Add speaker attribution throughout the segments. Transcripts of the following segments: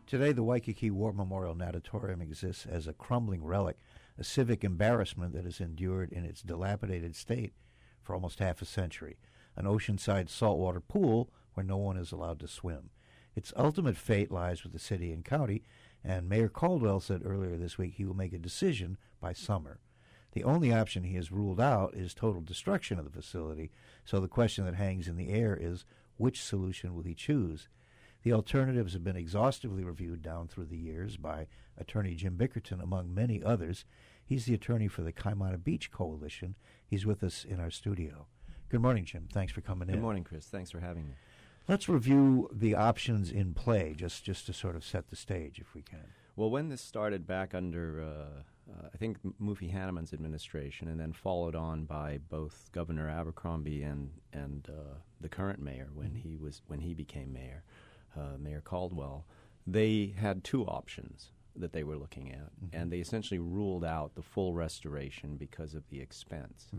Speaker 1: Today, the Waikiki War Memorial Natatorium exists as a crumbling relic, a civic embarrassment that has endured in its dilapidated state for almost half a century, an oceanside saltwater pool where no one is allowed to swim. Its ultimate fate lies with the city and county, and Mayor Caldwell said earlier this week he will make a decision by summer. The only option he has ruled out is total destruction of the facility, so the question that hangs in the air is, which solution will he choose? The alternatives have been exhaustively reviewed down through the years by attorney Jim Bickerton, among many others. He's the attorney for the Kaimana Beach Coalition. He's with us in our studio. Good morning, Jim. Thanks for coming in.
Speaker 2: Good morning, Chris. Thanks for having me.
Speaker 1: Let's review the options in play, just to sort of set the stage, if we can.
Speaker 2: Well, when this started back under, I think, Mufi Hanneman's administration, and then followed on by both Governor Abercrombie and the current mayor when he became mayor, Mayor Caldwell, they had two options that they were looking at, and they essentially ruled out the full restoration because of the expense.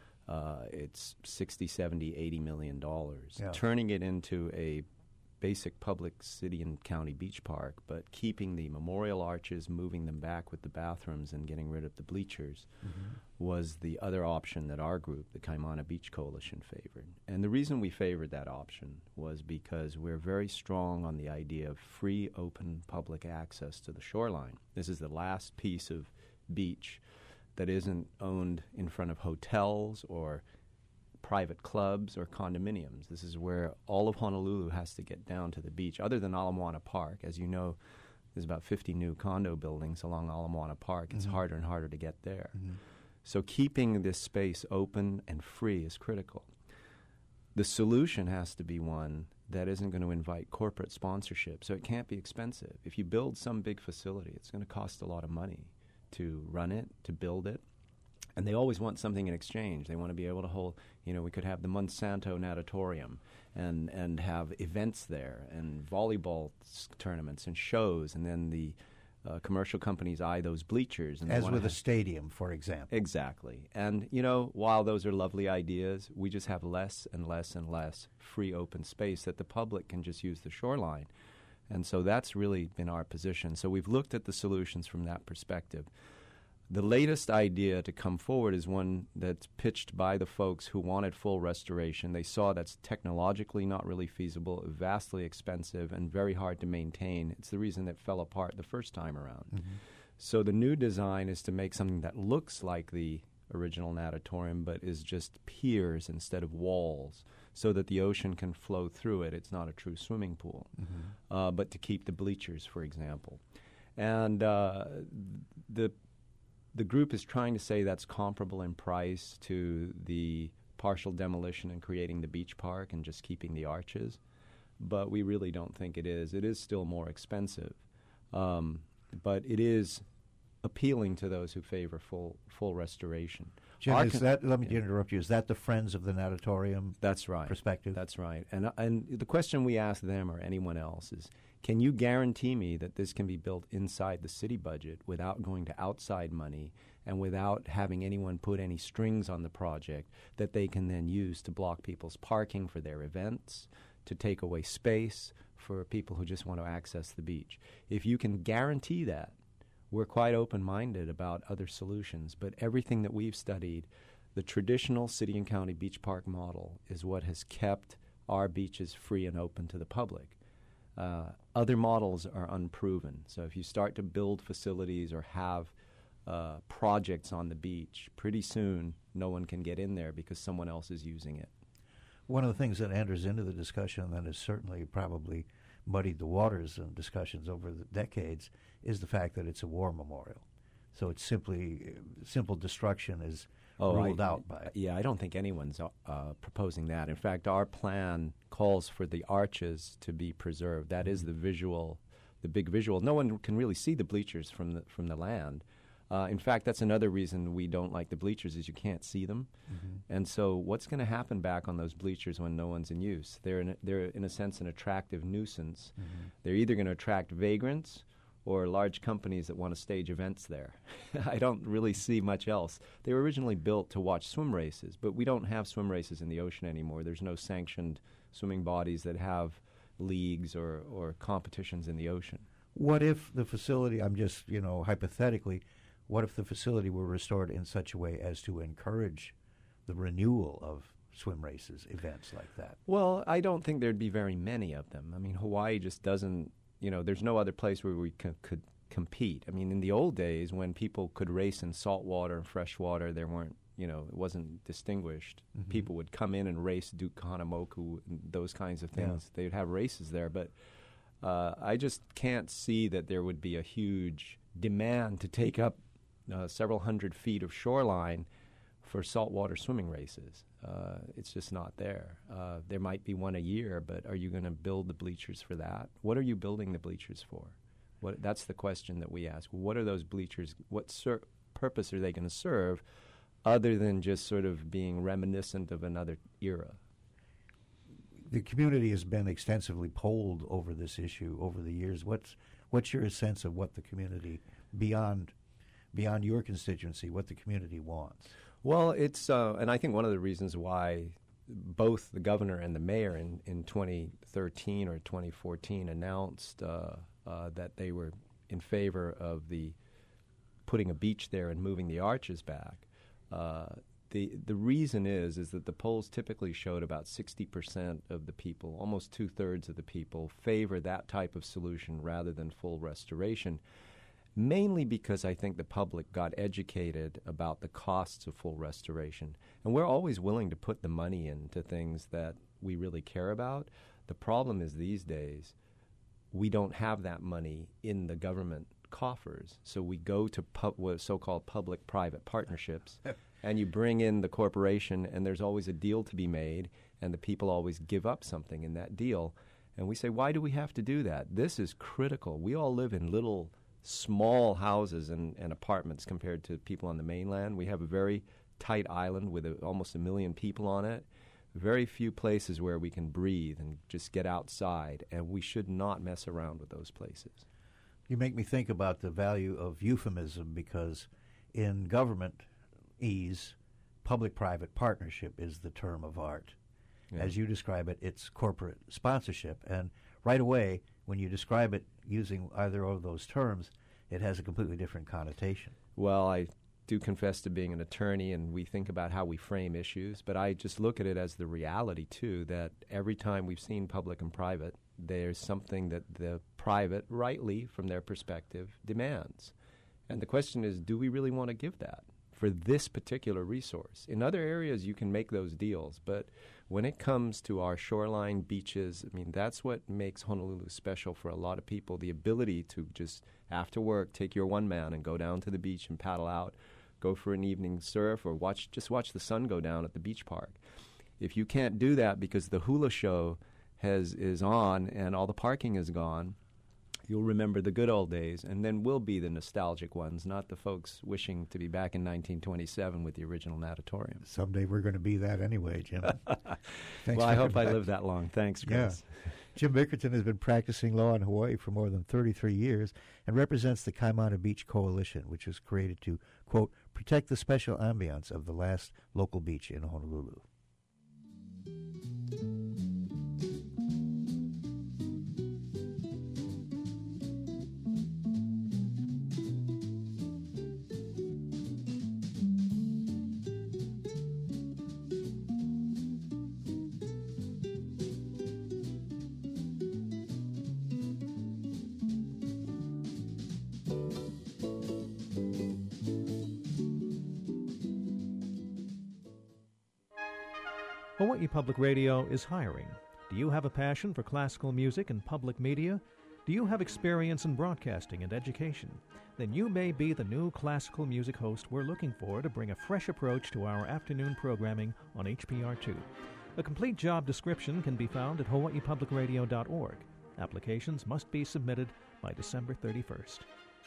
Speaker 2: It's $60, $70, $80 million.
Speaker 1: Yeah.
Speaker 2: Turning it into a basic public city and county beach park, but keeping the memorial arches, moving them back with the bathrooms, and getting rid of the bleachers was the other option that our group, the Kaimana Beach Coalition, favored. And the reason we favored that option was because we're very strong on the idea of free, open, public access to the shoreline. This is the last piece of beach that isn't owned in front of hotels or private clubs or condominiums. This is where all of Honolulu has to get down to the beach, other than Ala Moana Park. As you know, there's about 50 new condo buildings along Ala Moana Park. It's harder and harder to get there. So keeping this space open and free is critical. The solution has to be one that isn't going to invite corporate sponsorship, so it can't be expensive. If you build some big facility, it's going to cost a lot of money to run it, to build it. And they always want something in exchange. They want to be able to hold, we could have the Monsanto Natatorium and have events there and volleyball tournaments and shows, and then the commercial companies eye those bleachers. And
Speaker 1: as with a stadium, for example.
Speaker 2: Exactly. And, while those are lovely ideas, we just have less and less and less free open space that the public can just use the shoreline. And so that's really been our position. So we've looked at the solutions from that perspective. The latest idea to come forward is one that's pitched by the folks who wanted full restoration. They saw that's technologically not really feasible, vastly expensive, and very hard to maintain. It's the reason that fell apart the first time around. So the new design is to make something that looks like the original natatorium but is just piers instead of walls so that the ocean can flow through it. It's not a true swimming pool, but to keep the bleachers, for example. And the group is trying to say that's comparable in price to the partial demolition and creating the beach park and just keeping the arches, but we really don't think it is. It is still more expensive, but it is appealing to those who favor full restoration.
Speaker 1: Jim, let me interrupt you. Is that the Friends of the Natatorium
Speaker 2: That's right.
Speaker 1: perspective?
Speaker 2: That's right. And the question we ask them or anyone else is, can you guarantee me that this can be built inside the city budget without going to outside money and without having anyone put any strings on the project that they can then use to block people's parking for their events, to take away space for people who just want to access the beach? If you can guarantee that, we're quite open-minded about other solutions, but everything that we've studied, the traditional city and county beach park model is what has kept our beaches free and open to the public. Other models are unproven. So if you start to build facilities or have projects on the beach, pretty soon no one can get in there because someone else is using it.
Speaker 1: One of the things that enters into the discussion that has certainly probably muddied the waters in discussions over the decades is the fact that it's a war memorial. So it's simple destruction is ruled out by it.
Speaker 2: Yeah, I don't think anyone's proposing that. In fact, our plan calls for the arches to be preserved. That is the big visual. No one can really see the bleachers from the land. In fact, that's another reason we don't like the bleachers is you can't see them. And so what's going to happen back on those bleachers when no one's in use? They're in a sense an attractive nuisance. They're either going to attract vagrants or large companies that want to stage events there. I don't really see much else. They were originally built to watch swim races, but we don't have swim races in the ocean anymore. There's no sanctioned swimming bodies that have leagues or competitions in the ocean.
Speaker 1: What if the facility, I'm just, hypothetically, what if the facility were restored in such a way as to encourage the renewal of swim races, events like that?
Speaker 2: Well, I don't think there'd be very many of them. I mean, Hawaii just doesn't, there's no other place where we could compete. I mean, in the old days when people could race in saltwater and freshwater, there weren't, it wasn't distinguished.
Speaker 1: Mm-hmm.
Speaker 2: People would come in and race Duke Kahanamoku and those kinds of things. Yeah. They'd have races there, but I just can't see that there would be a huge demand to take up several hundred feet of shoreline for saltwater swimming races. It's just not there. There might be one a year, but are you going to build the bleachers for that? What are you building the bleachers for? That's the question that we ask. What are those bleachers? What purpose are they going to serve other than just sort of being reminiscent of another era?
Speaker 1: The community has been extensively polled over this issue over the years. What's your sense of what the community, beyond your constituency, what the community wants?
Speaker 2: Well, it's and I think one of the reasons why both the governor and the mayor in 2013 or 2014 announced that they were in favor of putting a beach there and moving the arches back. The reason is that the polls typically showed about 60% of the people, almost two-thirds of the people, favor that type of solution rather than full restoration, mainly because I think the public got educated about the costs of full restoration. And we're always willing to put the money into things that we really care about. The problem is these days we don't have that money in the government coffers, so we go to so-called public-private partnerships, and you bring in the corporation, and there's always a deal to be made, and the people always give up something in that deal. And we say, why do we have to do that? This is critical. We all live in little small houses and apartments compared to people on the mainland. We have a very tight island with almost 1 million people on it. Very few places where we can breathe and just get outside, and we should not mess around with those places.
Speaker 1: You make me think about the value of euphemism, because in government-ese, public-private partnership is the term of art. Yeah. As you describe it, it's corporate sponsorship. And right away, when you describe it using either of those terms, it has a completely different connotation.
Speaker 2: Well, I do confess to being an attorney, and we think about how we frame issues, but I just look at it as the reality, too, that every time we've seen public and private, there's something that the private, rightly, from their perspective, demands. And the question is, do we really want to give that for this particular resource? In other areas, you can make those deals, but when it comes to our shoreline beaches, I mean, that's what makes Honolulu special for a lot of people, the ability to just, after work, take your one man and go down to the beach and paddle out, go for an evening surf, or just watch the sun go down at the beach park. If you can't do that because the hula show is on and all the parking is gone, you'll remember the good old days, and then we'll be the nostalgic ones, not the folks wishing to be back in 1927 with the original natatorium.
Speaker 1: Someday we're going to be that anyway, Jim.
Speaker 2: Well, I hope I live that long. Thanks, Chris.
Speaker 1: Yeah. Jim Bickerton has been practicing law in Hawaii for more than 33 years and represents the Kaimana Beach Coalition, which was created to, quote, protect the special ambiance of the last local beach in Honolulu.
Speaker 3: Hawaii Public Radio is hiring. Do you have a passion for classical music and public media? Do you have experience in broadcasting and education? Then you may be the new classical music host we're looking for to bring a fresh approach to our afternoon programming on HPR2. A complete job description can be found at hawaiipublicradio.org. Applications must be submitted by December 31st.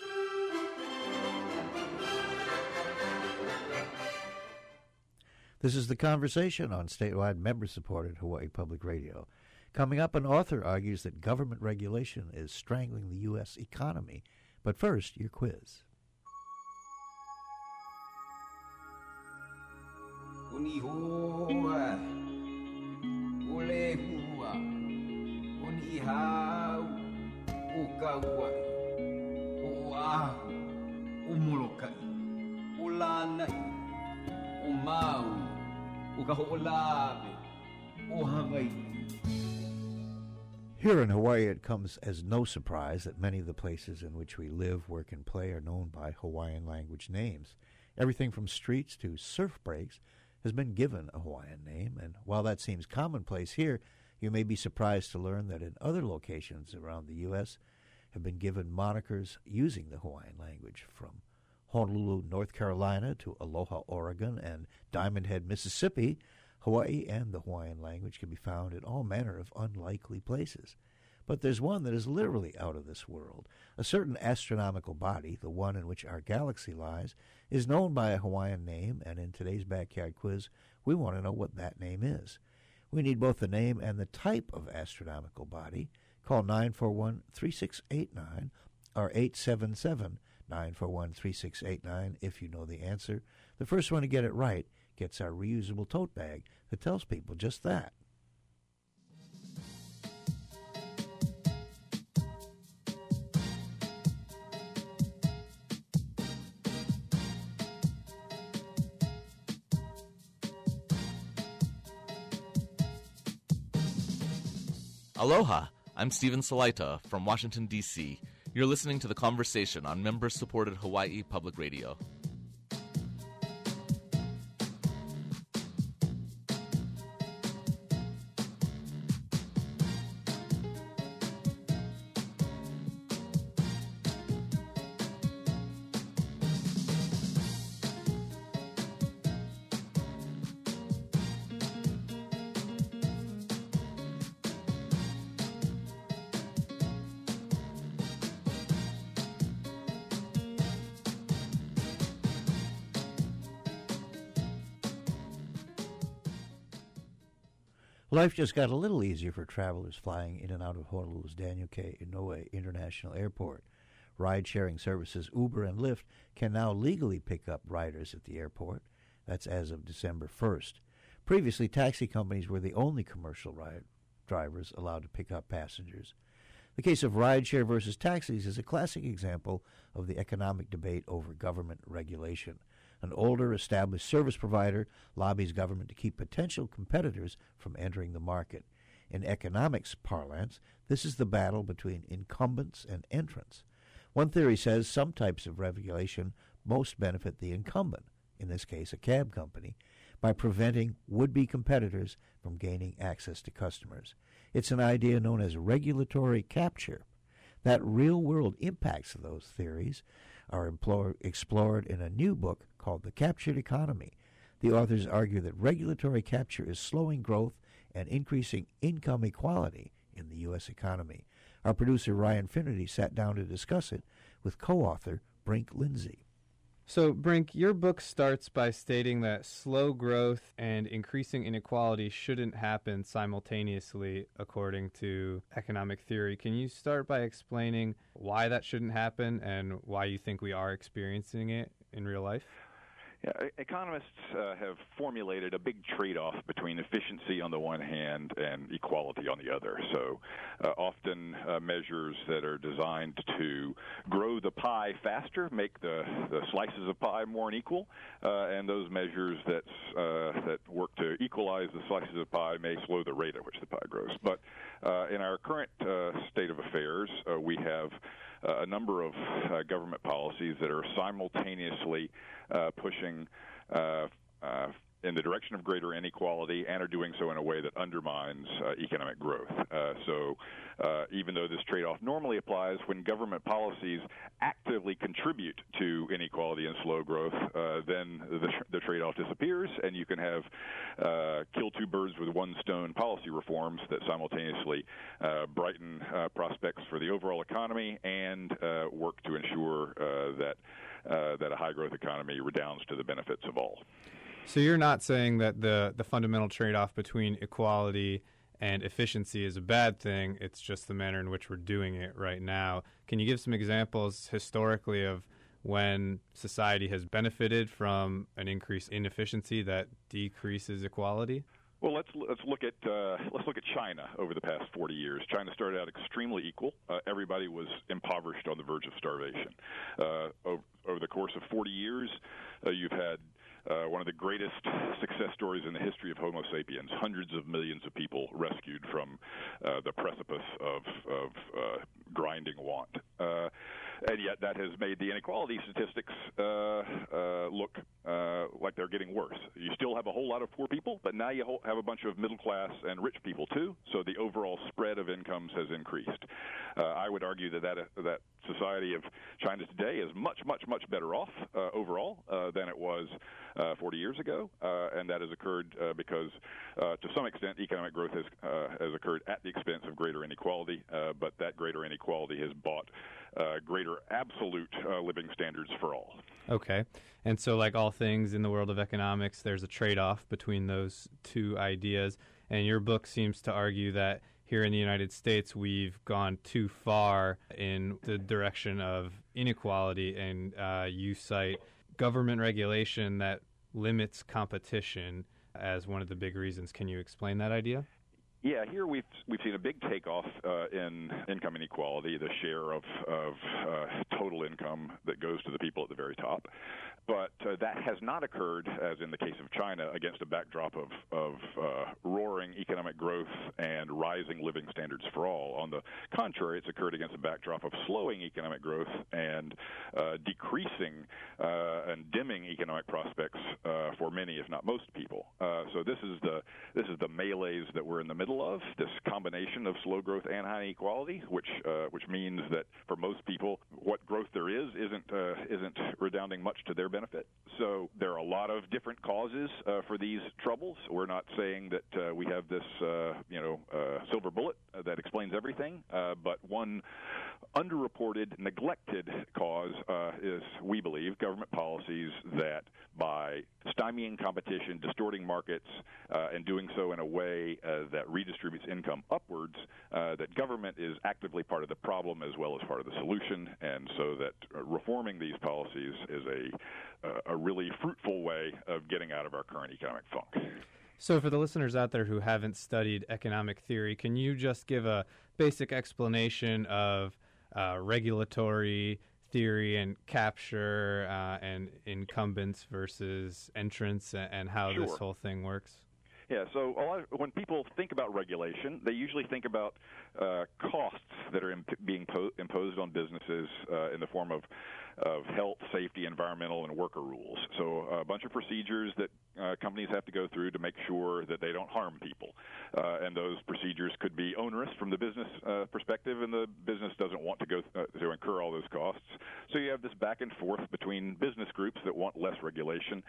Speaker 1: This is The Conversation on statewide member-supported Hawaii Public Radio. Coming up, an author argues that government regulation is strangling the U.S. economy. But first, your quiz.
Speaker 4: Ukahuulabi. Uhamay.
Speaker 1: Here in Hawaii, it comes as no surprise that many of the places in which we live, work, and play are known by Hawaiian language names. Everything from streets to surf breaks has been given a Hawaiian name, and while that seems commonplace here, you may be surprised to learn that in other locations around the U.S. have been given monikers using the Hawaiian language, from Honolulu, North Carolina, to Aloha, Oregon, and Diamond Head, Mississippi. Hawaii and the Hawaiian language can be found in all manner of unlikely places. But there's one that is literally out of this world. A certain astronomical body, the one in which our galaxy lies, is known by a Hawaiian name, and in today's Backyard Quiz, we want to know what that name is. We need both the name and the type of astronomical body. Call 941-3689 or 877-941-3689 if you know the answer. The first one to get it right gets our reusable tote bag that tells people just that.
Speaker 5: Aloha, I'm Stephen Salaita from Washington, D.C. You're listening to The Conversation on member-supported Hawaii Public Radio.
Speaker 1: Life just got a little easier for travelers flying in and out of Honolulu's Daniel K. Inouye International Airport. Ride-sharing services Uber and Lyft can now legally pick up riders at the airport. That's as of December 1st. Previously, taxi companies were the only commercial ride drivers allowed to pick up passengers. The case of rideshare versus taxis is a classic example of the economic debate over government regulation. An older, established service provider lobbies government to keep potential competitors from entering the market. In economics parlance, this is the battle between incumbents and entrants. One theory says some types of regulation most benefit the incumbent, in this case a cab company, by preventing would-be competitors from gaining access to customers. It's an idea known as regulatory capture. That real-world impacts of those theories are explored in a new book called The Captured Economy. The authors argue that regulatory capture is slowing growth and increasing income equality in the U.S. economy. Our producer Ryan Finnerty sat down to discuss it with co-author Brink Lindsay.
Speaker 6: So, Brink, your book starts by stating that slow growth and increasing inequality shouldn't happen simultaneously, according to economic theory. Can you start by explaining why that shouldn't happen and why you think we are experiencing it in real life?
Speaker 7: Yeah, economists have formulated a big trade-off between efficiency on the one hand and equality on the other. So often measures that are designed to grow the pie faster make the slices of pie more unequal, and those measures that work to equalize the slices of pie may slow the rate at which the pie grows. But in our current state of affairs, we have a number of government policies that are simultaneously pushing in the direction of greater inequality and are doing so in a way that undermines economic growth. So even though this trade-off normally applies, when government policies actively contribute to inequality and slow growth, then the trade-off disappears, and you can have kill two birds with one stone policy reforms that simultaneously brighten prospects for the overall economy and work to ensure that a high-growth economy redounds to the benefits of all.
Speaker 6: So you're not saying that the fundamental trade-off between equality and efficiency is a bad thing. It's just the manner in which we're doing it right now. Can you give some examples historically of when society has benefited from an increase in efficiency that decreases equality?
Speaker 7: Well, let's look at China over the past 40 years. China started out extremely equal. Everybody was impoverished on the verge of starvation. Over the course of 40 years, you've had one of the greatest success stories in the history of Homo sapiens. Hundreds of millions of people rescued from the precipice of grinding want. And yet that has made the inequality statistics look like they're getting worse. You still have a whole lot of poor people, but now you have a bunch of middle class and rich people too, so the overall spread of incomes has increased. I would argue that society of China today is much, much, much better off overall than it was 40 years ago, and that has occurred because, to some extent, economic growth has occurred at the expense of greater inequality, but that greater inequality has bought greater absolute living standards for all.
Speaker 6: Okay. And so, like all things in the world of economics, there's a trade-off between those two ideas. And your book seems to argue that here in the United States, we've gone too far in the direction of inequality, and you cite government regulation that limits competition as one of the big reasons. Can you explain that idea?
Speaker 7: Yeah, here we've seen a big takeoff in income inequality, the share of total income that goes to the people at the very top. But that has not occurred, as in the case of China, against a backdrop of roaring economic growth and rising living standards for all. On the contrary, it's occurred against a backdrop of slowing economic growth and decreasing and dimming economic prospects for many, if not most people. So this is the melees that we're in the middle of, this combination of slow growth and high inequality, which means that for most people, what growth there isn't redounding much to their benefit. So there are a lot of different causes for these troubles. We're not saying that we have this silver bullet that explains everything, but one underreported, neglected cause is, we believe, government policies that by stymieing competition, distorting markets, and doing so in a way that redistributes income upwards, that government is actively part of the problem as well as part of the solution, and so that reforming these policies is a really fruitful way of getting out of our current economic funk.
Speaker 6: So for the listeners out there who haven't studied economic theory, can you just give a basic explanation of regulatory theory and capture and incumbents versus entrants and how
Speaker 7: Sure.
Speaker 6: this whole thing works?
Speaker 7: Yeah, so when people think about regulation, they usually think about costs that are being imposed on businesses in the form of health, safety, environmental, and worker rules. So a bunch of procedures that companies have to go through to make sure that they don't harm people. And those procedures could be onerous from the business perspective, and the business doesn't want to go to incur all those costs. So you have this back and forth between business groups that want less regulation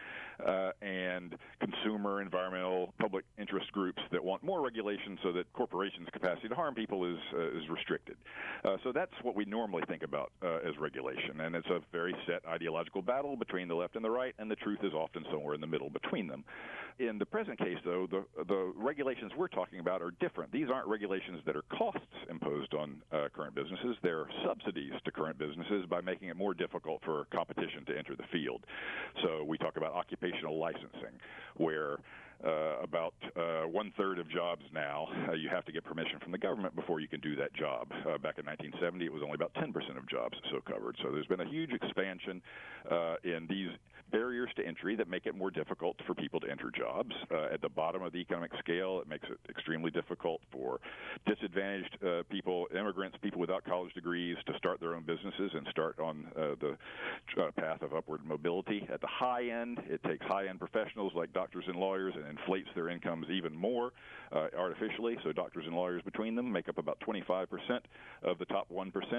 Speaker 7: and consumer, environmental, public interest groups that want more regulation so that corporations' capacity to harm people is restricted. So that's what we normally think about as regulation, and it's a very set ideological battle between the left and the right, and the truth is often somewhere in the middle between them. In the present case, though, the regulations we're talking about are different. These aren't regulations that are costs imposed on current businesses. They're subsidies to current businesses by making it more difficult for competition to enter the field. So we talk about occupational licensing, where about one-third of jobs now, you have to get permission from the government before you can do that job. Back in 1970, it was only about 10% of jobs so covered. So there's been a huge expansion in these barriers to entry that make it more difficult for people to enter jobs. At the bottom of the economic scale, it makes it extremely difficult for disadvantaged people, immigrants, people without college degrees to start their own businesses and start on the path of upward mobility. At the high end, it takes high-end professionals like doctors and lawyers and inflates their incomes even more artificially. So doctors and lawyers between them make up about 25% of the top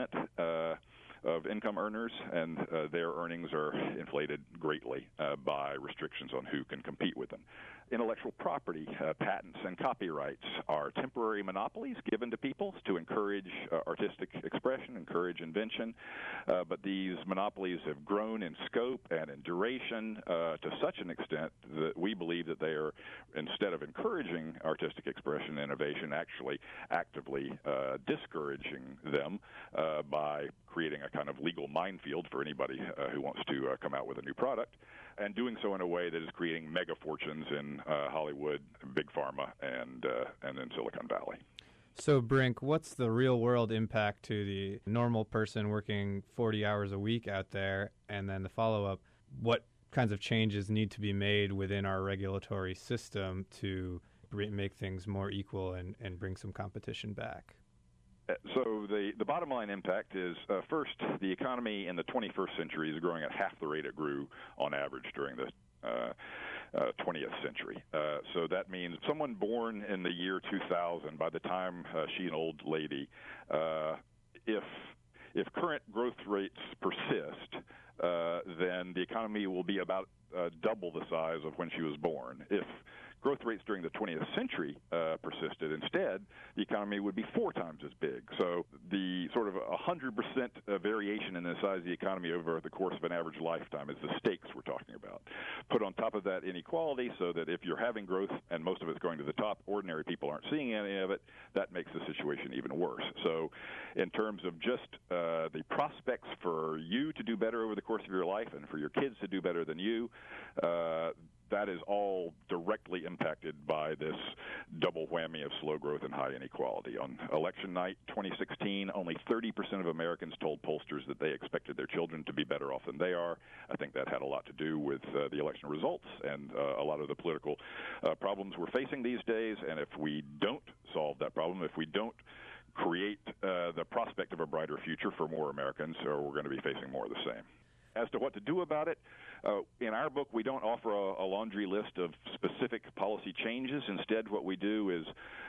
Speaker 7: 1% of income earners, and their earnings are inflated greatly by restrictions on who can compete with them. Intellectual property, patents, and copyrights are temporary monopolies given to people to encourage artistic expression, encourage invention, but these monopolies have grown in scope and in duration to such an extent that we believe that they are, instead of encouraging artistic expression and innovation, actually actively discouraging them by creating a kind of legal minefield for anybody who wants to come out with a new product, and doing so in a way that is creating mega fortunes in Hollywood, Big Pharma, and in Silicon Valley.
Speaker 6: So, Brink, what's the real-world impact to the normal person working 40 hours a week out there? And then the follow-up, what kinds of changes need to be made within our regulatory system to make things more equal and bring some competition back?
Speaker 7: So the bottom line impact is, first, the economy in the 21st century is growing at half the rate it grew on average during the 20th century. So that means someone born in the year 2000, by the time she's an old lady, if current growth rates persist, then the economy will be about double the size of when she was born. If growth rates during the 20th century persisted instead, the economy would be 4 times as big. So the sort of 100% variation in the size of the economy over the course of an average lifetime is the stakes we're talking about. Put on top of that inequality, so that if you're having growth and most of it's going to the top, ordinary people aren't seeing any of it, that makes the situation even worse. So in terms of just the prospects for you to do better over the course of your life and for your kids to do better than you, that is all directly impacted by this double whammy of slow growth and high inequality. On election night 2016, only 30% of Americans told pollsters that they expected their children to be better off than they are. I think that had a lot to do with the election results and a lot of the political problems we're facing these days. And if we don't solve that problem, if we don't create the prospect of a brighter future for more Americans, we're going to be facing more of the same. As to what to do about it, in our book, we don't offer a laundry list of specific policy changes. Instead, what we do is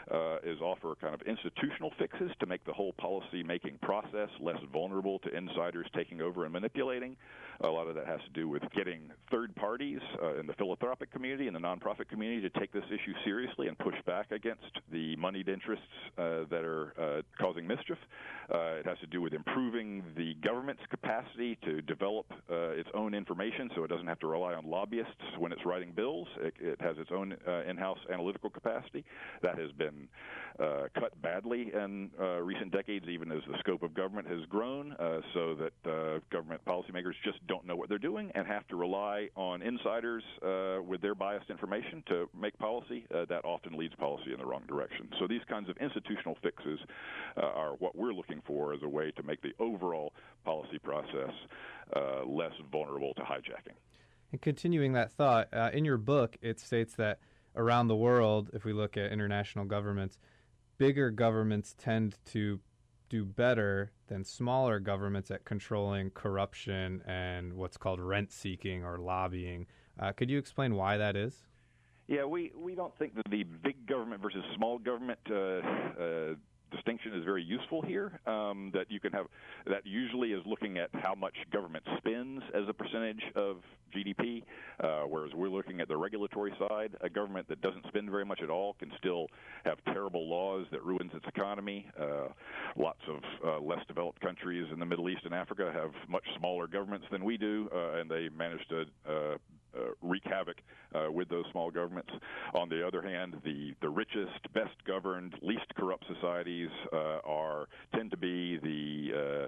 Speaker 7: offer kind of institutional fixes to make the whole policy-making process less vulnerable to insiders taking over and manipulating. A lot of that has to do with getting third parties in the philanthropic community and the nonprofit community to take this issue seriously and push back against the moneyed interests that are causing mischief. It has to do with improving the government's capacity to develop its own information so it doesn't have to rely on lobbyists when it's writing bills. It has its own in-house analytical capacity. That has been cut badly in recent decades, even as the scope of government has grown, so that government policymakers just don't know what they're doing and have to rely on insiders with their biased information to make policy. That often leads policy in the wrong direction. So these kinds of institutional fixes are what we're looking for as a way to make the overall policy process less vulnerable to hijacking.
Speaker 6: And continuing that thought, in your book, it states that around the world, if we look at international governments, bigger governments tend to do better than smaller governments at controlling corruption and what's called rent-seeking or lobbying. Could you explain why that is?
Speaker 7: Yeah, we don't think that the big government versus small government distinction is very useful here. That you can have that usually is looking at how much government spends as a percentage of GDP, whereas we're looking at the regulatory side. A government that doesn't spend very much at all can still have terrible laws that ruins its economy. Lots of less developed countries in the Middle East and Africa have much smaller governments than we do, and they manage to wreak havoc with those small governments. On the other hand, the richest, best governed, least corrupt societies tend to be the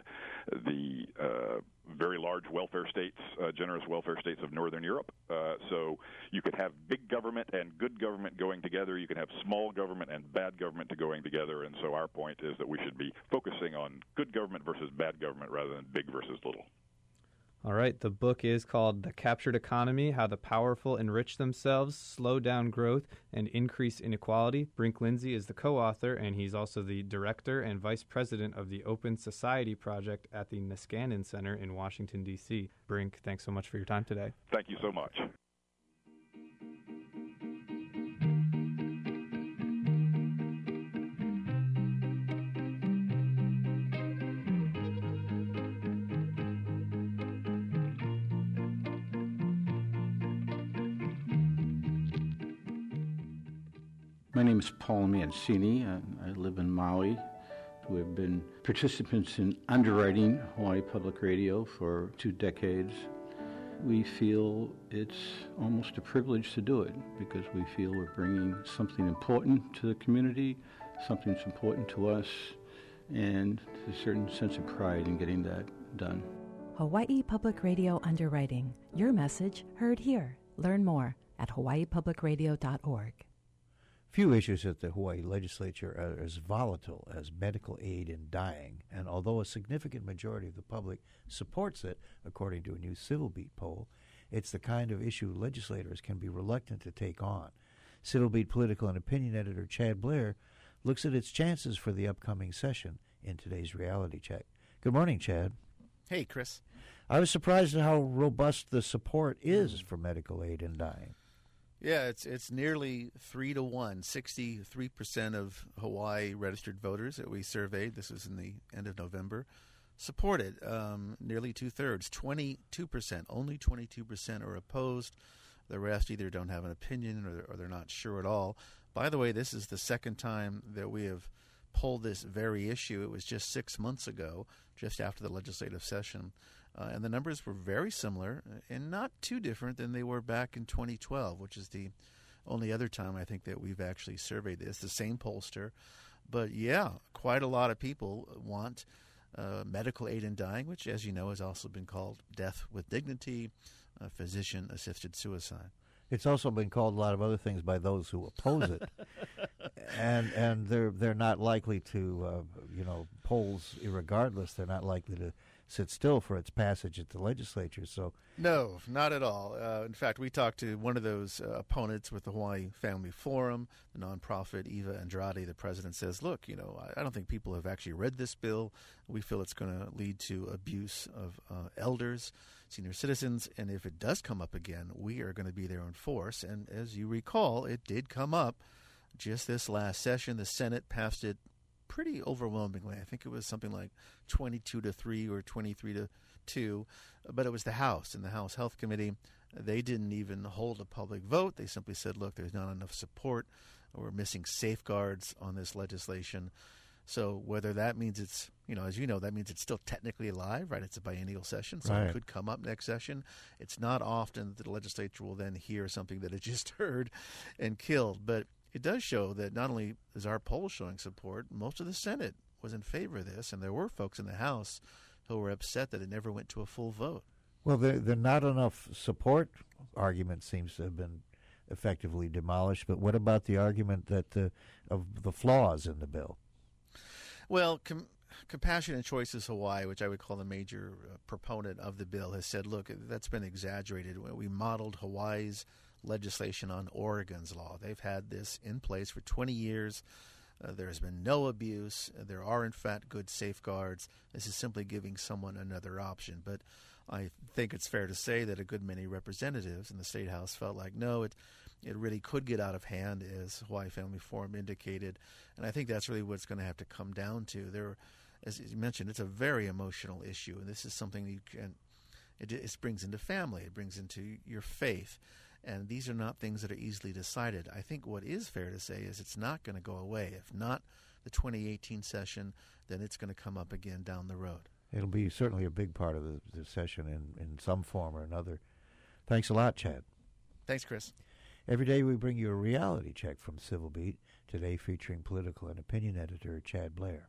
Speaker 7: very large welfare states, generous welfare states of Northern Europe. So you could have big government and good government going together. You can have small government and bad government going together. And so our point is that we should be focusing on good government versus bad government rather than big versus little.
Speaker 6: All right, the book is called The Captured Economy, How the Powerful Enrich Themselves, Slow Down Growth, and Increase Inequality. Brink Lindsey is the co-author, and he's also the director and vice president of the Open Society Project at the Niskanen Center in Washington, D.C. Brink, thanks so much for your time today.
Speaker 7: Thank you so much.
Speaker 4: My name is Paul Mancini. I live in Maui. We've been participants in underwriting Hawaii Public Radio for 2 decades. We feel it's almost a privilege to do it because we feel we're bringing something important to the community, something that's important to us, and a certain sense of pride in getting that done.
Speaker 8: Hawaii Public Radio Underwriting. Your message heard here. Learn more at hawaiipublicradio.org.
Speaker 1: Few issues at the Hawaii legislature are as volatile as medical aid in dying, and although a significant majority of the public supports it, according to a new Civil Beat poll, It's the kind of issue legislators can be reluctant to take on. Civil Beat political and opinion editor Chad Blair looks at its chances for the upcoming session in today's Reality Check. Good morning, Chad.
Speaker 9: Hey, Chris.
Speaker 1: I was surprised at how robust the support is for medical aid in dying.
Speaker 9: Yeah, it's nearly 3-1. 63% of Hawaii registered voters that we surveyed, this was in the end of November, supported. Nearly two-thirds, 22%. Only 22% are opposed. The rest either don't have an opinion or they're not sure at all. By the way, this is the second time that we have polled this very issue. It was just 6 months ago, just after the legislative session. And the numbers were very similar and not too different than they were back in 2012, which is the only other time I think that we've actually surveyed this. The same pollster. But yeah, quite a lot of people want medical aid in dying, which, as you know, has also been called death with dignity, physician-assisted suicide.
Speaker 1: It's also been called a lot of other things by those who oppose it, and they're not likely to, polls irregardless. They're not likely to sit still for its passage at the legislature. So
Speaker 9: no, not at all. In fact, we talked to one of those opponents with the Hawaii Family Forum, the nonprofit. Eva Andrade, the president, says, look, I don't think people have actually read this bill. We feel it's going to lead to abuse of elders, senior citizens, and if it does come up again, we are going to be there in force. And as you recall, it did come up just this last session. The Senate passed it pretty overwhelmingly. I think it was something like 22-3 or 23-2, but it was the House and the House Health Committee. They didn't even hold a public vote. They simply said, look, there's not enough support. We're missing safeguards on this legislation. So whether that means it's, as you know, that means it's still technically alive, right? It's a biennial session, so
Speaker 1: right.
Speaker 9: It could come up next session. It's not often that the legislature will then hear something that it just heard and killed, but it does show that not only is our poll showing support, most of the Senate was in favor of this, and there were folks in the House who were upset that it never went to a full vote.
Speaker 1: Well, the not enough support argument seems to have been effectively demolished, but what about the argument that of the flaws in the bill?
Speaker 9: Well, Compassionate Choices Hawaii, which I would call the major proponent of the bill, has said, look, that's been exaggerated. We modeled Hawaii's legislation on Oregon's law. They've had this in place for 20 years. There has been no abuse. There are, in fact, good safeguards. This is simply giving someone another option. But I think it's fair to say that a good many representatives in the State House felt like, no, it really could get out of hand, as Hawaii Family Forum indicated. And I think that's really what it's going to have to come down to. As you mentioned, it's a very emotional issue, and this is something it brings into family. It brings into your faith. And these are not things that are easily decided. I think what is fair to say is it's not going to go away. If not the 2018 session, then it's going to come up again down the road.
Speaker 1: It'll be certainly a big part of the session in some form or another. Thanks a lot, Chad.
Speaker 9: Thanks, Chris.
Speaker 1: Every day we bring you a reality check from Civil Beat, today featuring political and opinion editor Chad Blair.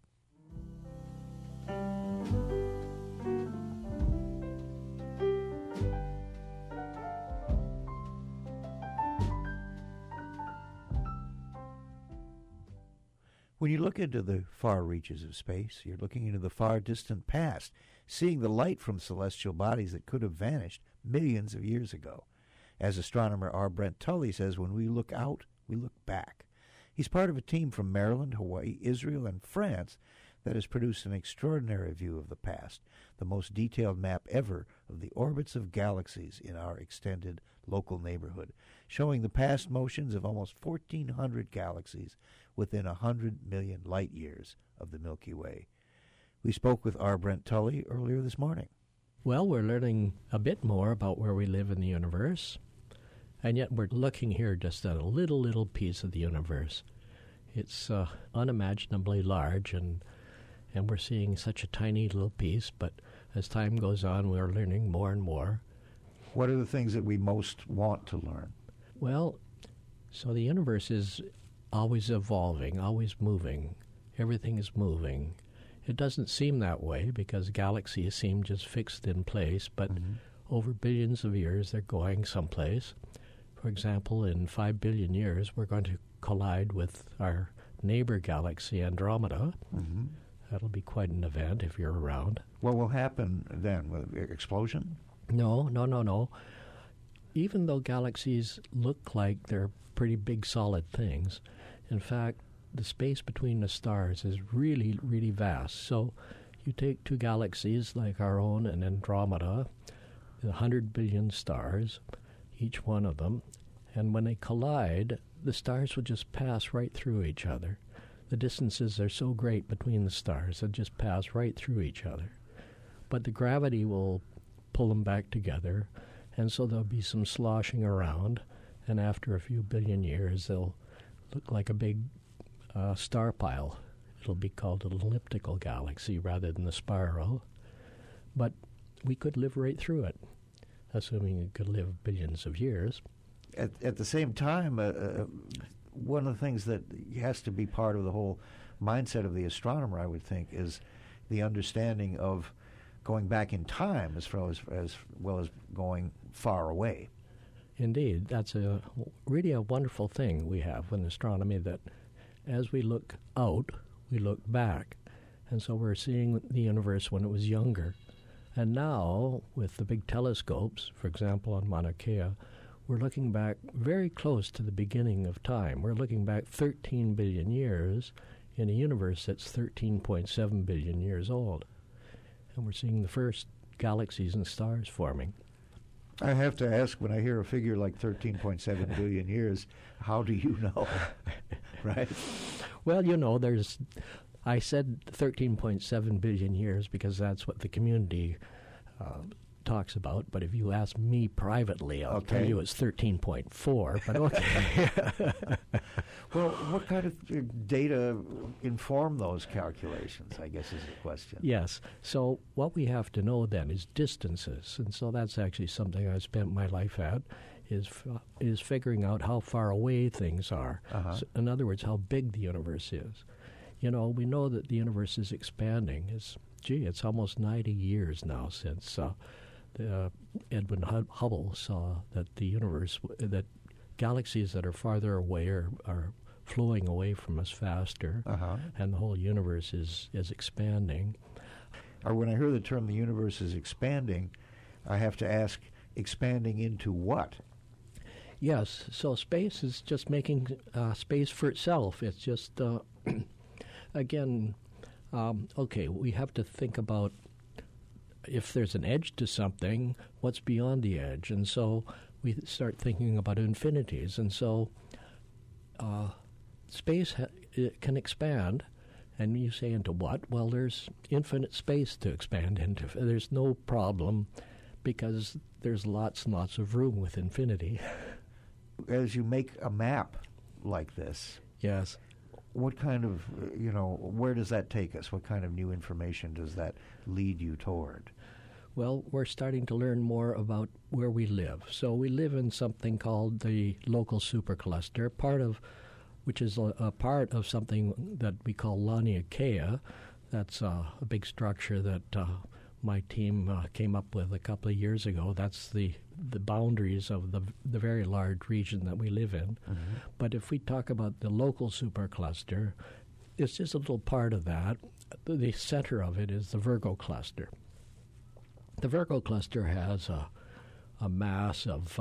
Speaker 1: When you look into the far reaches of space, you're looking into the far distant past, seeing the light from celestial bodies that could have vanished millions of years ago. As astronomer R. Brent Tully says, when we look out, we look back. He's part of a team from Maryland, Hawaii, Israel, and France that has produced an extraordinary view of the past, the most detailed map ever of the orbits of galaxies in our extended local neighborhood, showing the past motions of almost 1,400 galaxies within 100 million light years of the Milky Way. We spoke with R. Brent Tully earlier this morning.
Speaker 10: Well, we're learning a bit more about where we live in the universe, and yet we're looking here just at a little piece of the universe. It's unimaginably large, and we're seeing such a tiny little piece, but as time goes on, we're learning more and more.
Speaker 1: What are the things that we most want to learn?
Speaker 10: Well, so the universe is always evolving, always moving. Everything is moving. It doesn't seem that way because galaxies seem just fixed in place, but over billions of years they're going someplace. For example, in 5 billion years, we're going to collide with our neighbor galaxy, Andromeda. That'll be quite an event if you're around.
Speaker 1: What will happen then? Explosion?
Speaker 10: No. even though galaxies look like they're pretty big solid things, in fact, the space between the stars is really, really vast. So you take two galaxies like our own and Andromeda, 100 billion stars, each one of them, and when they collide, the stars would just pass right through each other. The distances are so great between the stars, they just pass right through each other. But the gravity will pull them back together, and so there'll be some sloshing around, and after a few billion years, they'll look like a big star pile. It'll be called an elliptical galaxy rather than a spiral. But we could live right through it, assuming it could live billions of years.
Speaker 1: At the same time, one of the things that has to be part of the whole mindset of the astronomer, I would think, is the understanding of going back in time as well as going far away.
Speaker 10: Indeed, that's really a wonderful thing we have in astronomy, that as we look out, we look back. And so we're seeing the universe when it was younger. And now, with the big telescopes, for example, on Mauna Kea, we're looking back very close to the beginning of time. We're looking back 13 billion years in a universe that's 13.7 billion years old. And we're seeing the first galaxies and stars forming.
Speaker 1: I have to ask, when I hear a figure like 13.7 billion years, how do you know? Right?
Speaker 10: Well, I said 13.7 billion years because that's what the community talks about, but if you ask me privately, I'll tell you it's 13.4, but okay.
Speaker 1: Well, what kind of data inform those calculations, I guess, is the question.
Speaker 10: Yes. So what we have to know then is distances, and so that's actually something I spent my life at, is figuring out how far away things are. So, in other words, how big the universe is. We know that the universe is expanding. It's almost 90 years now since Edwin Hubble saw that the universe, that galaxies that are farther away are flowing away from us faster, and the whole universe is expanding.
Speaker 1: Or when I hear the term the universe is expanding, I have to ask, expanding into what?
Speaker 10: Yes, so space is just making space for itself. It's just, again, we have to think about if there's an edge to something, what's beyond the edge? And so we start thinking about infinities. And so space it can expand. And you say, into what? Well, there's infinite space to expand into. There's no problem because there's lots and lots of room with infinity.
Speaker 1: As you make a map like this,
Speaker 10: yes,
Speaker 1: what kind of, where does that take us? What kind of new information does that lead you toward?
Speaker 10: Well, we're starting to learn more about where we live. So we live in something called the local supercluster, which is a part of something that we call Laniakea. That's a big structure that my team came up with a couple of years ago. That's the boundaries of the very large region that we live in. But if we talk about the local supercluster, it's just a little part of that. The center of it is the Virgo cluster. The Virgo cluster has a mass of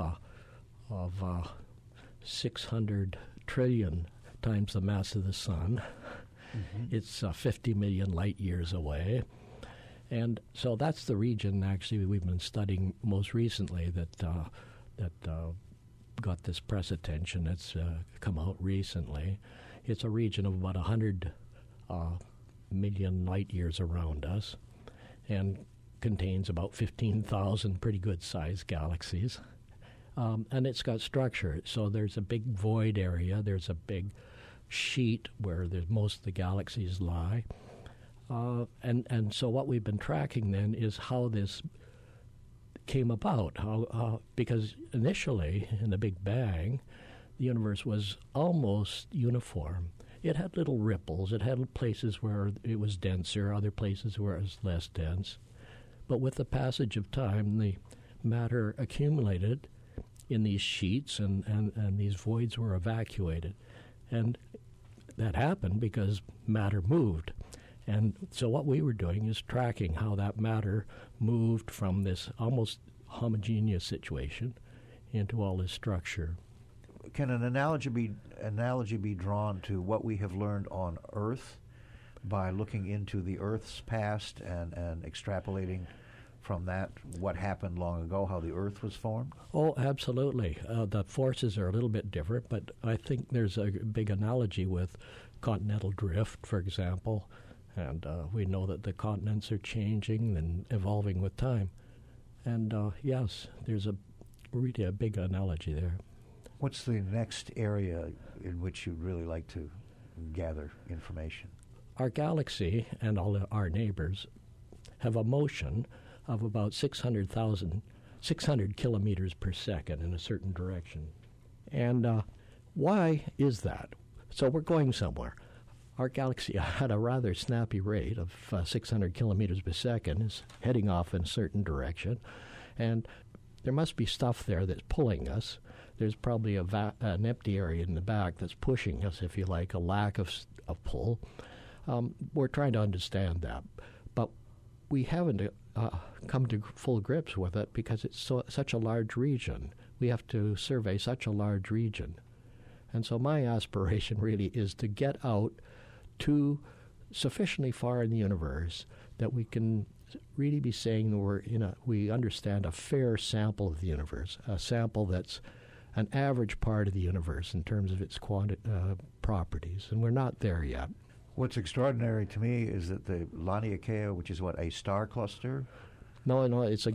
Speaker 10: 600 trillion times the mass of the Sun. It's 50 million light years away. And so that's the region, actually, we've been studying most recently that got this press attention. It's come out recently. It's a region of about 100 million light years around us and contains about 15,000 pretty good-sized galaxies. And it's got structure. So there's a big void area. There's a big sheet where most of the galaxies lie. And so what we've been tracking then is how this came about. Because initially, in the Big Bang, the universe was almost uniform. It had little ripples. It had places where it was denser, other places where it was less dense. But with the passage of time, the matter accumulated in these sheets, and these voids were evacuated. And that happened because matter moved. And so what we were doing is tracking how that matter moved from this almost homogeneous situation into all this structure.
Speaker 1: Can an analogy be drawn to what we have learned on Earth by looking into the Earth's past and extrapolating from that what happened long ago, how the Earth was formed?
Speaker 10: Oh, absolutely. The forces are a little bit different, but I think there's a big analogy with continental drift, for example, and we know that the continents are changing and evolving with time. And yes, there's really a big analogy there.
Speaker 1: What's the next area in which you'd really like to gather information?
Speaker 10: Our galaxy and all our neighbors have a motion of about 600 kilometers per second in a certain direction. And why is that? So we're going somewhere. Our galaxy at a rather snappy rate of 600 kilometers per second is heading off in a certain direction. And there must be stuff there that's pulling us. There's probably an empty area in the back that's pushing us, if you like, a lack of pull. We're trying to understand that. But we haven't come to full grips with it because it's such a large region. We have to survey such a large region. And so my aspiration really is to get out to sufficiently far in the universe that we can really be saying that we understand a fair sample of the universe, a sample that's an average part of the universe in terms of its properties, and we're not there yet.
Speaker 1: What's extraordinary to me is that the Laniakea, which is a star cluster?
Speaker 10: No, it's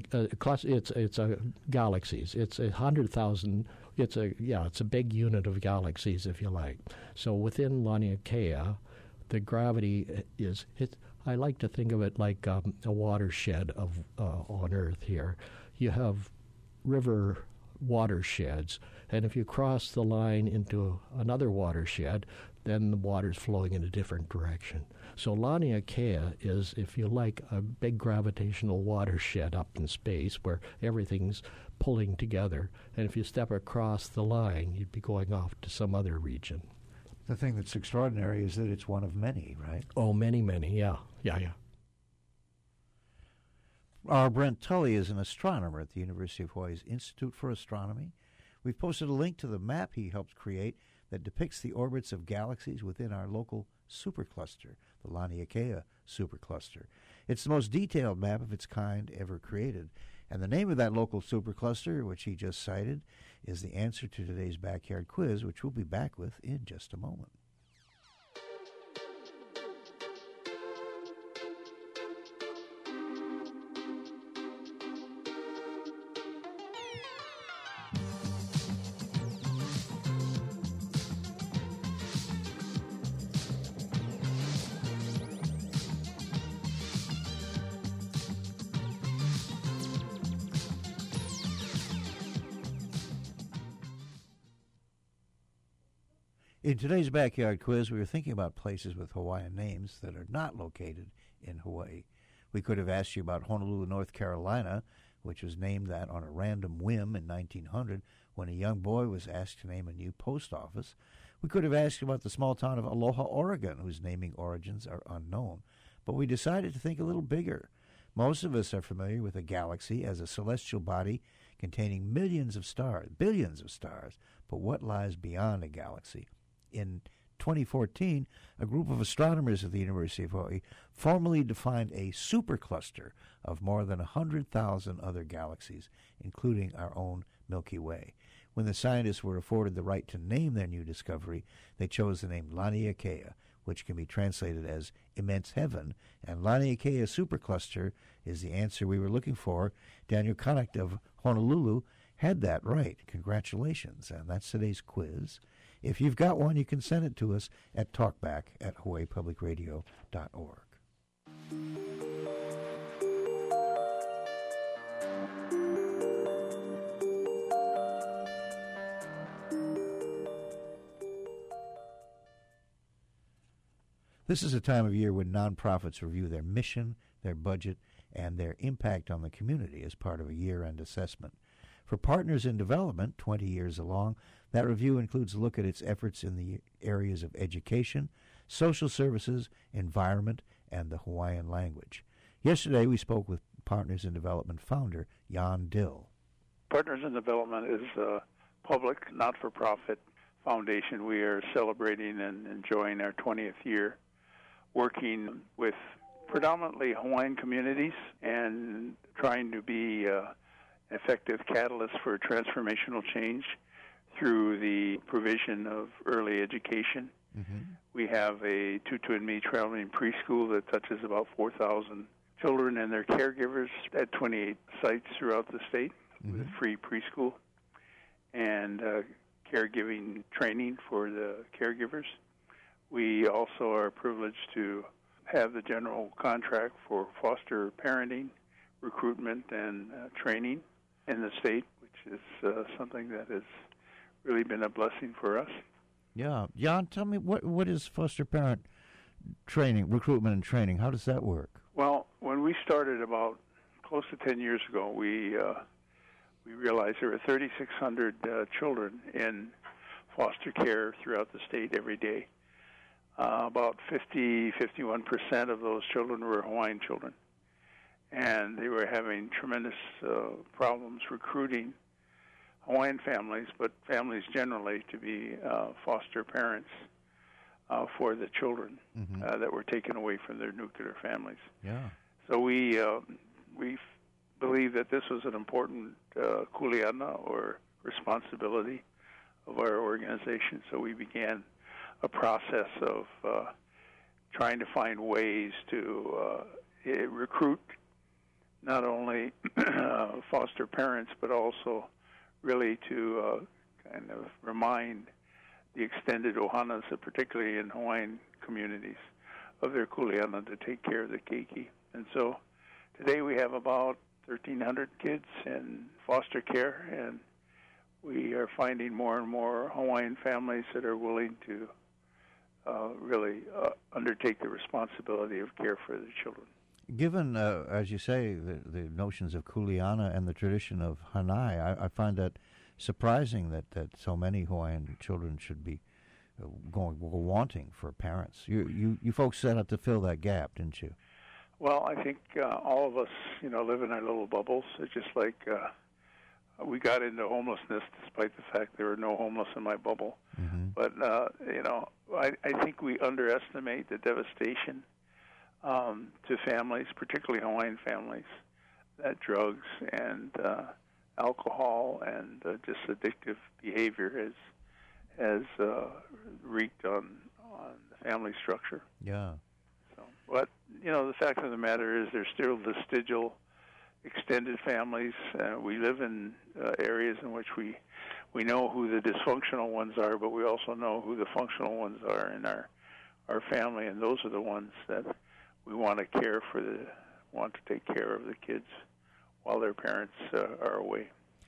Speaker 10: a galaxies. It's 100,000. It's a big unit of galaxies, if you like. So within Laniakea, the gravity is. I like to think of it like a watershed on Earth. Here, you have river watersheds, and if you cross the line into another watershed, then the water's flowing in a different direction. So Laniakea is, if you like, a big gravitational watershed up in space where everything's pulling together. And if you step across the line, you'd be going off to some other region.
Speaker 1: The thing that's extraordinary is that it's one of many, right?
Speaker 10: Oh, many, yeah.
Speaker 1: Our Brent Tully is an astronomer at the University of Hawaii's Institute for Astronomy. We've posted a link to the map he helped create that depicts the orbits of galaxies within our local supercluster, the Laniakea supercluster. It's the most detailed map of its kind ever created, and the name of that local supercluster, which he just cited, is the answer to today's Backyard Quiz, which we'll be back with in just a moment. In today's Backyard Quiz, we were thinking about places with Hawaiian names that are not located in Hawaii. We could have asked you about Honolulu, North Carolina, which was named that on a random whim in 1900 when a young boy was asked to name a new post office. We could have asked you about the small town of Aloha, Oregon, whose naming origins are unknown. But we decided to think a little bigger. Most of us are familiar with a galaxy as a celestial body containing millions of stars, billions of stars. But what lies beyond a galaxy? In 2014, a group of astronomers at the University of Hawaii formally defined a supercluster of more than 100,000 other galaxies, including our own Milky Way. When the scientists were afforded the right to name their new discovery, they chose the name Laniakea, which can be translated as immense heaven, and Laniakea supercluster is the answer we were looking for. Daniel Connick of Honolulu had that right. Congratulations. And that's today's quiz. If you've got one, you can send it to us at talkback@hawaiipublicradio.org. This is a time of year when nonprofits review their mission, their budget, and their impact on the community as part of a year-end assessment. For Partners in Development, 20 years along, that review includes a look at its efforts in the areas of education, social services, environment, and the Hawaiian language. Yesterday, we spoke with Partners in Development founder Jan Dill.
Speaker 11: Partners in Development is a public, not-for-profit foundation. We are celebrating and enjoying our 20th year, working with predominantly Hawaiian communities and trying to be an effective catalyst for transformational change through the provision of early education. Mm-hmm. We have a Tutu and Me traveling preschool that touches about 4,000 children and their caregivers at 28 sites throughout the state, mm-hmm. with free preschool and caregiving training for the caregivers. We also are privileged to have the general contract for foster parenting, recruitment, and training in the state, which is something that has really been a blessing for us.
Speaker 1: Yeah. Jan, tell me, what is foster parent training, recruitment and training? How does that work?
Speaker 11: Well, when we started about close to 10 years ago, we realized there were 3,600 children in foster care throughout the state every day. About 51% of those children were Hawaiian children. And they were having tremendous problems recruiting Hawaiian families, but families generally, to be foster parents for the children mm-hmm. That were taken away from their nuclear families.
Speaker 1: Yeah.
Speaker 11: So we believe that this was an important kuleana or responsibility of our organization. So we began a process of trying to find ways to recruit not only foster parents, but also really to kind of remind the extended ohanas, particularly in Hawaiian communities, of their kuleana to take care of the keiki. And so today we have about 1,300 kids in foster care, and we are finding more and more Hawaiian families that are willing to really undertake the responsibility of care for the children.
Speaker 1: Given, as you say, the notions of kuleana and the tradition of hanai, I find that surprising that so many Hawaiian children should be wanting for parents. You folks set out to fill that gap, didn't you?
Speaker 11: Well, I think all of us, live in our little bubbles. It's just like we got into homelessness despite the fact there were no homeless in my bubble. Mm-hmm. But, I think we underestimate the devastation to families, particularly Hawaiian families, that drugs and alcohol and just addictive behavior has wreaked on the family structure.
Speaker 1: Yeah.
Speaker 11: So, but the fact of the matter is, there's still vestigial extended families. We live in areas in which we know who the dysfunctional ones are, but we also know who the functional ones are in our family, and those are the ones that we want to take care of the kids while their parents are away.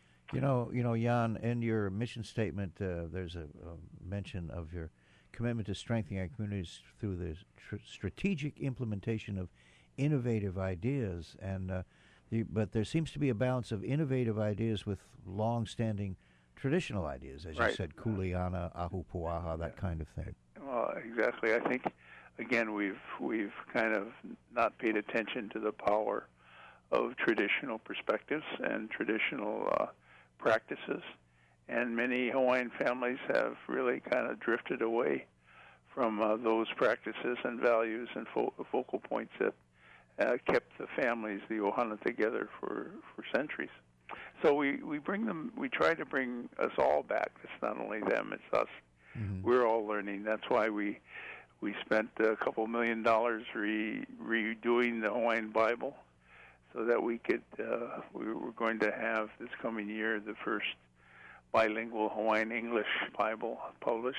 Speaker 1: Jan, in your mission statement, there's a mention of your commitment to strengthening our communities through the strategic implementation of innovative ideas, but there seems to be a balance of innovative ideas with long-standing traditional ideas, as
Speaker 11: right.
Speaker 1: You said, kuleana, ahupuaha, that kind of thing.
Speaker 11: Well, exactly. I think, again, we've kind of not paid attention to the power of traditional perspectives and traditional practices, and many Hawaiian families have really kind of drifted away from those practices and values and focal points that kept the families, the ohana, together for centuries. So we try to bring us all back. It's not only them, it's us. Mm-hmm. We're all learning. That's why we spent a couple $1 million redoing the Hawaiian Bible, so that we could, we were going to have this coming year the first bilingual Hawaiian English Bible published.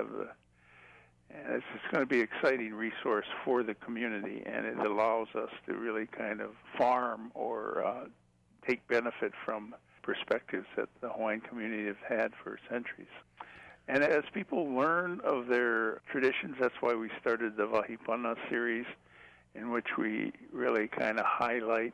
Speaker 11: And it's going to be an exciting resource for the community, and it allows us to really kind of farm or take benefit from perspectives that the Hawaiian community have had for centuries. And as people learn of their traditions, that's why we started the Vahipana series, in which we really kind of highlight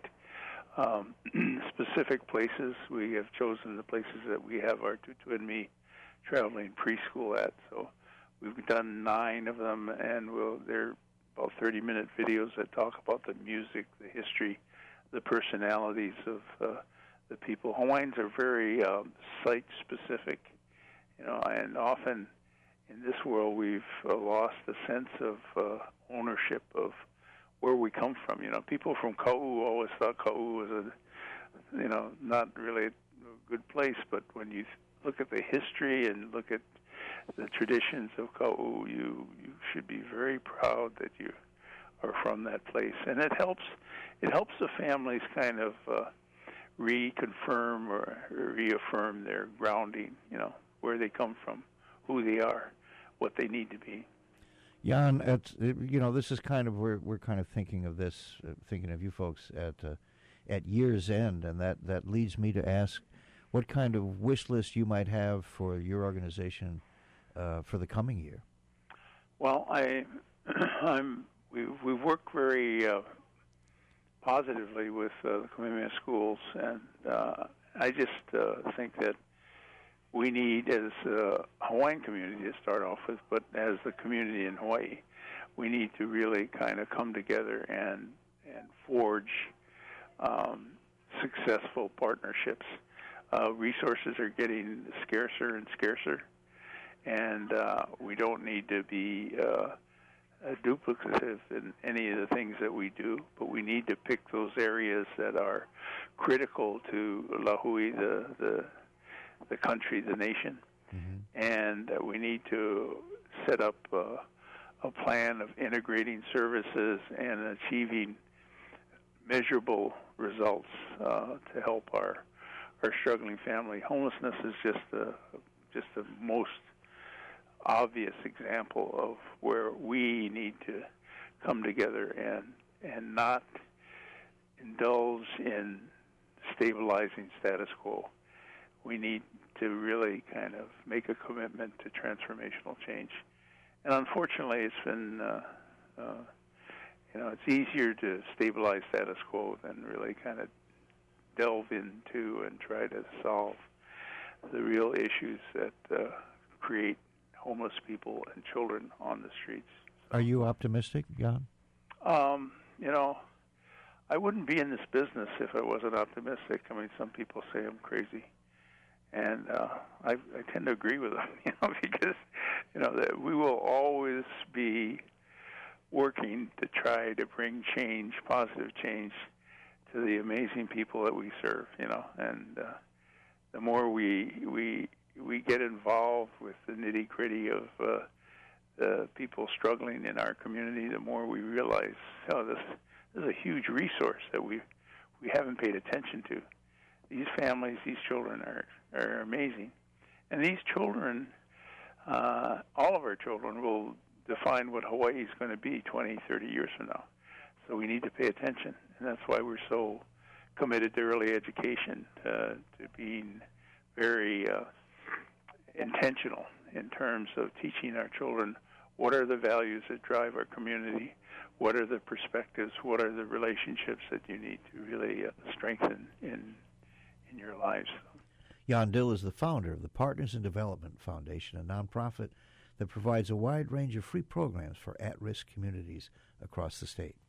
Speaker 11: specific places. We have chosen the places that we have our Tutu and Me traveling preschool at. So we've done 9 of them, and they're about 30-minute videos that talk about the music, the history, the personalities of the people. Hawaiians are very site-specific, and often in this world we've lost the sense of ownership of where we come from. People from Ka'u always thought Ka'u was not really a good place, but when you look at the history and look at the traditions of Ka'u, you should be very proud that you are from that place. And it helps the families kind of reconfirm or reaffirm their grounding, where they come from, who they are, what they need to be.
Speaker 1: Jan, this is kind of where we're kind of thinking of this, thinking of you folks at year's end, and that leads me to ask what kind of wish list you might have for your organization for the coming year.
Speaker 11: Well, we've worked very positively with the Kamehameha schools, and I just think that we need, as a Hawaiian community to start off with, but as the community in Hawaii, we need to really kind of come together and forge successful partnerships. Resources are getting scarcer and scarcer, and we don't need to be duplicative in any of the things that we do, but we need to pick those areas that are critical to Lahui, the country, the nation, and we need to set up a plan of integrating services and achieving measurable results to help our struggling family. Homelessness is just the most obvious example of where we need to come together and not indulge in stabilizing status quo. We need to really kind of make a commitment to transformational change. And unfortunately, it's been, it's easier to stabilize status quo than really kind of delve into and try to solve the real issues that create homeless people and children on the streets.
Speaker 1: Are you optimistic, Jan?
Speaker 11: I wouldn't be in this business if I wasn't optimistic. I mean, some people say I'm crazy, and I tend to agree with them, because that we will always be working to try to bring change, positive change, to the amazing people that we serve, and the more we get involved with the nitty-gritty of the people struggling in our community, the more we realize, this is a huge resource that we haven't paid attention to. These families, these children are amazing. And these children, all of our children, will define what Hawaii is going to be 20, 30 years from now. So we need to pay attention. And that's why we're so committed to early education, to being very intentional in terms of teaching our children what are the values that drive our community, what are the perspectives, what are the relationships that you need to really strengthen in your lives.
Speaker 1: Jan Dill is the founder of the Partners in Development Foundation, a nonprofit that provides a wide range of free programs for at-risk communities across the state.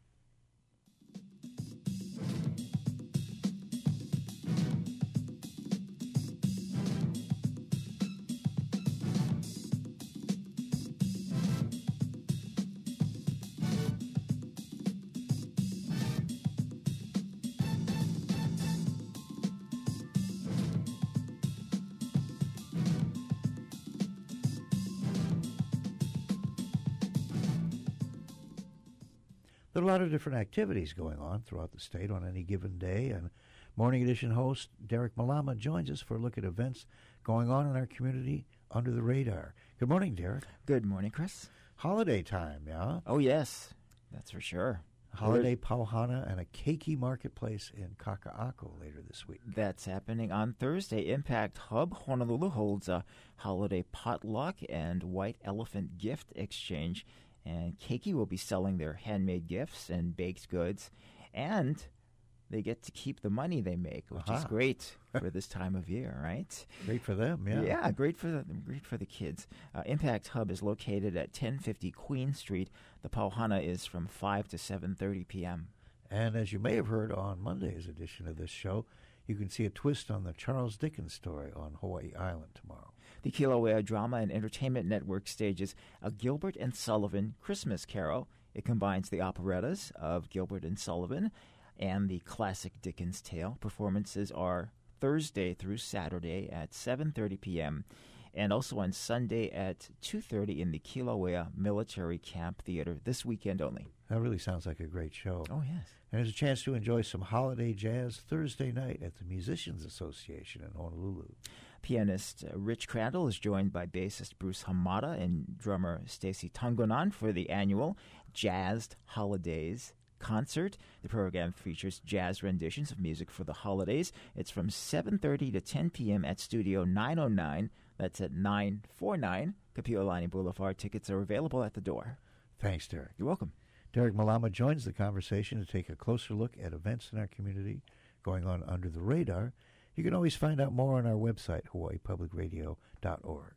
Speaker 1: There are a lot of different activities going on throughout the state on any given day, and Morning Edition host Derek Malama joins us for a look at events going on in our community under the radar. Good morning, Derek.
Speaker 12: Good morning, Chris.
Speaker 1: Holiday time, yeah?
Speaker 12: Oh, yes, that's for sure.
Speaker 1: Holiday Pauhana and a keiki marketplace in Kaka'ako later this week.
Speaker 12: That's happening on Thursday. Impact Hub Honolulu holds a holiday potluck and white elephant gift exchange. And Keiki will be selling their handmade gifts and baked goods, and they get to keep the money they make, which is great for this time of year, right?
Speaker 1: Great for them, yeah.
Speaker 12: Yeah, great for the kids. Impact Hub is located at 1050 Queen Street. The Pauhana is from 5 to 7:30 p.m.
Speaker 1: And as you may have heard on Monday's edition of this show, You can see a twist on the Charles Dickens story on Hawaii Island tomorrow.
Speaker 12: The Kilauea Drama and Entertainment Network stages a Gilbert and Sullivan Christmas Carol. It combines the operettas of Gilbert and Sullivan and the classic Dickens tale. Performances are Thursday through Saturday at 7:30 p.m. and also on Sunday at 2:30 in the Kilauea Military Camp Theater this weekend only.
Speaker 1: That really sounds like a great show.
Speaker 12: Oh, yes.
Speaker 1: And there's a chance to enjoy some holiday jazz Thursday night at the Musicians Association in Honolulu.
Speaker 12: Pianist Rich Crandall is joined by bassist Bruce Hamada and drummer Stacy Tongonan for the annual Jazzed Holidays concert. The program features jazz renditions of music for the holidays. It's from 7:30 to 10 p.m. at Studio 909. That's at 949 Kapi'olani Boulevard. Tickets are available at the door.
Speaker 1: Thanks, Derek.
Speaker 12: You're welcome.
Speaker 1: Derek Malama joins the conversation to take a closer look at events in our community going on under the radar. You can always find out more on our website, hawaiipublicradio.org.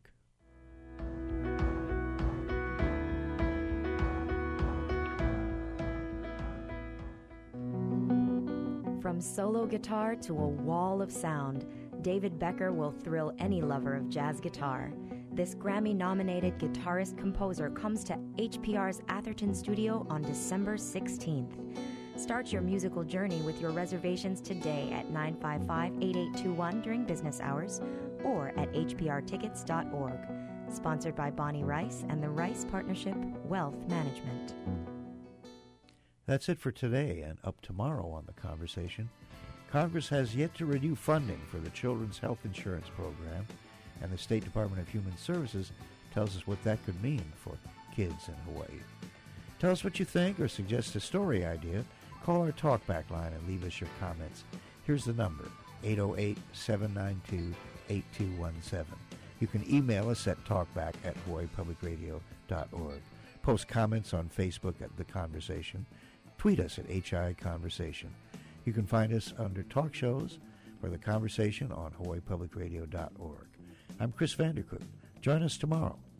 Speaker 13: From solo guitar to a wall of sound, David Becker will thrill any lover of jazz guitar. This Grammy-nominated guitarist-composer comes to HPR's Atherton studio on December 16th. Start your musical journey with your reservations today at 955-8821 during business hours or at hprtickets.org. Sponsored by Bonnie Rice and the Rice Partnership Wealth Management.
Speaker 1: That's it for today, and up tomorrow on The Conversation. Congress has yet to renew funding for the Children's Health Insurance Program, and the State Department of Human Services tells us what that could mean for kids in Hawaii. Tell us what you think or suggest a story idea. Call our talkback line and leave us your comments. Here's the number, 808-792-8217. You can email us at talkback@hawaiipublicradio.org. Post comments on Facebook at The Conversation. Tweet us at HI Conversation. You can find us under Talk Shows for The Conversation on hawaiipublicradio.org. I'm Chris Vandercook. Join us tomorrow